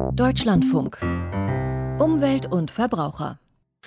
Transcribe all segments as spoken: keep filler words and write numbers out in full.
Deutschlandfunk. Umwelt und Verbraucher.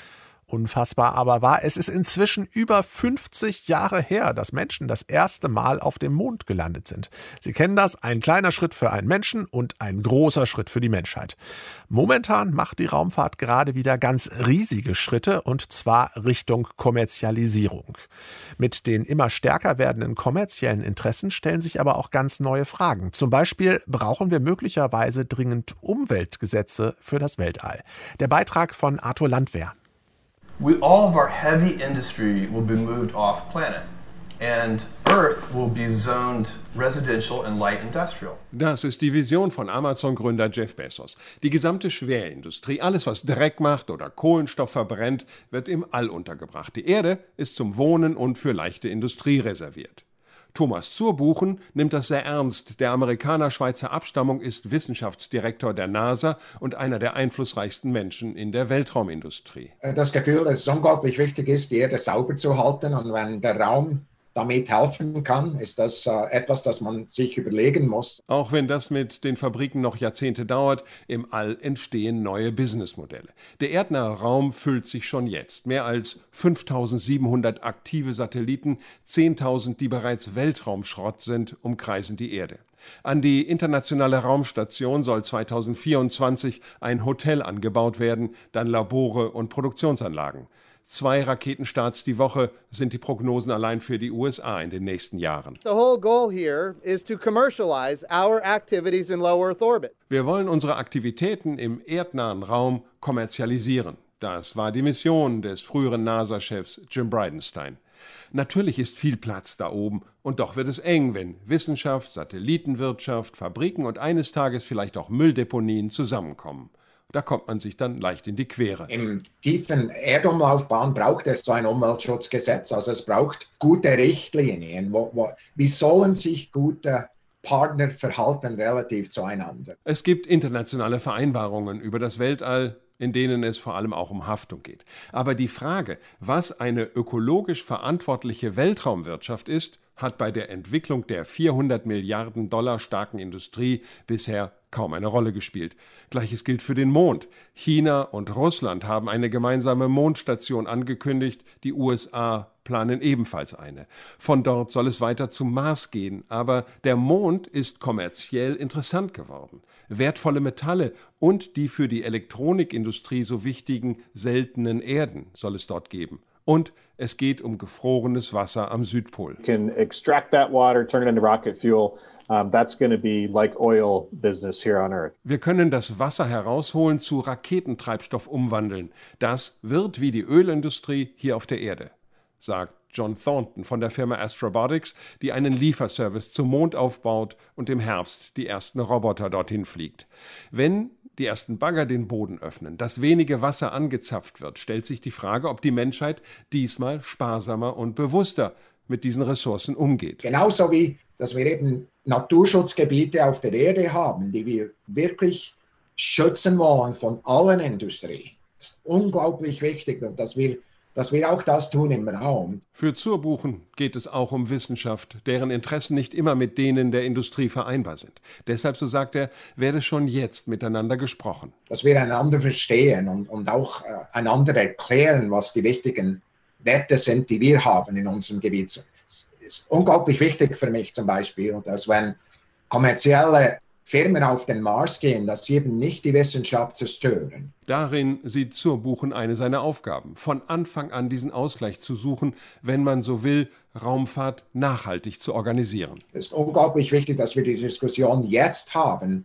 Unfassbar aber wahr, es ist inzwischen über fünfzig Jahre her, dass Menschen das erste Mal auf dem Mond gelandet sind. Sie kennen das, ein kleiner Schritt für einen Menschen und ein großer Schritt für die Menschheit. Momentan macht die Raumfahrt gerade wieder ganz riesige Schritte, und zwar Richtung Kommerzialisierung. Mit den immer stärker werdenden kommerziellen Interessen stellen sich aber auch ganz neue Fragen. Zum Beispiel brauchen wir möglicherweise dringend Umweltgesetze für das Weltall. Der Beitrag von Arthur Landwehr. We, all of our heavy industry will be moved off planet, and Earth will be zoned residential and light industrial. Das ist die Vision von Amazon-Gründer Jeff Bezos. Die gesamte Schwerindustrie, alles was Dreck macht oder Kohlenstoff verbrennt, wird im All untergebracht. Die Erde ist zum Wohnen und für leichte Industrie reserviert. Thomas Zurbuchen nimmt das sehr ernst. Der Amerikaner Schweizer Abstammung ist Wissenschaftsdirektor der NASA und einer der einflussreichsten Menschen in der Weltraumindustrie. Das Gefühl, dass es unglaublich wichtig ist, die Erde sauber zu halten, und wenn der Raum damit helfen kann, ist das äh, etwas, das man sich überlegen muss. Auch wenn das mit den Fabriken noch Jahrzehnte dauert, im All entstehen neue Businessmodelle. Der erdnahe Raum füllt sich schon jetzt. Mehr als fünftausendsiebenhundert aktive Satelliten, zehntausend, die bereits Weltraumschrott sind, umkreisen die Erde. An die internationale Raumstation soll zweitausendvierundzwanzig ein Hotel angebaut werden, dann Labore und Produktionsanlagen. Zwei Raketenstarts die Woche sind die Prognosen allein für die U S A in den nächsten Jahren. The whole goal here is to commercialize our activities in low Earth orbit. Wir wollen unsere Aktivitäten im erdnahen Raum kommerzialisieren. Das war die Mission des früheren NASA-Chefs Jim Bridenstine. Natürlich ist viel Platz da oben, und doch wird es eng, wenn Wissenschaft, Satellitenwirtschaft, Fabriken und eines Tages vielleicht auch Mülldeponien zusammenkommen. Da kommt man sich dann leicht in die Quere. Im tiefen Erdumlaufbahn braucht es so ein Umweltschutzgesetz. Also es braucht gute Richtlinien. Wo, wo, wie sollen sich gute Partner verhalten relativ zueinander? Es gibt internationale Vereinbarungen über das Weltall, in denen es vor allem auch um Haftung geht. Aber die Frage, was eine ökologisch verantwortliche Weltraumwirtschaft ist, hat bei der Entwicklung der vierhundert Milliarden Dollar starken Industrie bisher kaum eine Rolle gespielt. Gleiches gilt für den Mond. China und Russland haben eine gemeinsame Mondstation angekündigt, die U S A planen ebenfalls eine. Von dort soll es weiter zum Mars gehen, aber der Mond ist kommerziell interessant geworden. Wertvolle Metalle und die für die Elektronikindustrie so wichtigen seltenen Erden soll es dort geben. Und es geht um gefrorenes Wasser am Südpol. You can extract that water, turn it into rocket fuel. Um, that's going to be like oil business here on Earth. Wir können das Wasser herausholen, zu Raketentreibstoff umwandeln. Das wird wie die Ölindustrie hier auf der Erde, sagt John Thornton von der Firma Astrobotics, die einen Lieferservice zum Mond aufbaut und im Herbst die ersten Roboter dorthin fliegt. Wenn die ersten Bagger den Boden öffnen, das wenige Wasser angezapft wird, stellt sich die Frage, ob die Menschheit diesmal sparsamer und bewusster mit diesen Ressourcen umgeht. Genauso wie, dass wir eben Naturschutzgebiete auf der Erde haben, die wir wirklich schützen wollen von allen Industrien. Es ist unglaublich wichtig, dass wir dass wir auch das tun im Raum. Für Zurbuchen geht es auch um Wissenschaft, deren Interessen nicht immer mit denen der Industrie vereinbar sind. Deshalb, so sagt er, werde schon jetzt miteinander gesprochen. Dass wir einander verstehen und, und auch äh, einander erklären, was die wichtigen Werte sind, die wir haben in unserem Gebiet. Es ist unglaublich wichtig für mich zum Beispiel, dass wenn kommerzielle Firmen auf den Mars gehen, dass sie eben nicht die Wissenschaft zerstören. Darin sieht Zurbuchen eine seiner Aufgaben, von Anfang an diesen Ausgleich zu suchen, wenn man so will, Raumfahrt nachhaltig zu organisieren. Es ist unglaublich wichtig, dass wir die Diskussion jetzt haben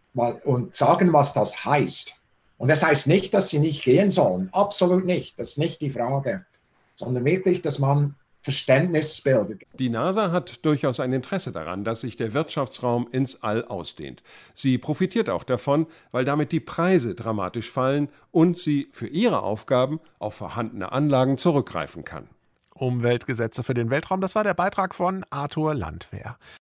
und sagen, was das heißt. Und das heißt nicht, dass sie nicht gehen sollen, absolut nicht, das ist nicht die Frage, sondern wirklich, dass man Verständnis bildet. Die NASA hat durchaus ein Interesse daran, dass sich der Wirtschaftsraum ins All ausdehnt. Sie profitiert auch davon, weil damit die Preise dramatisch fallen und sie für ihre Aufgaben auf vorhandene Anlagen zurückgreifen kann. Umweltgesetze für den Weltraum, das war der Beitrag von Arthur Landwehr.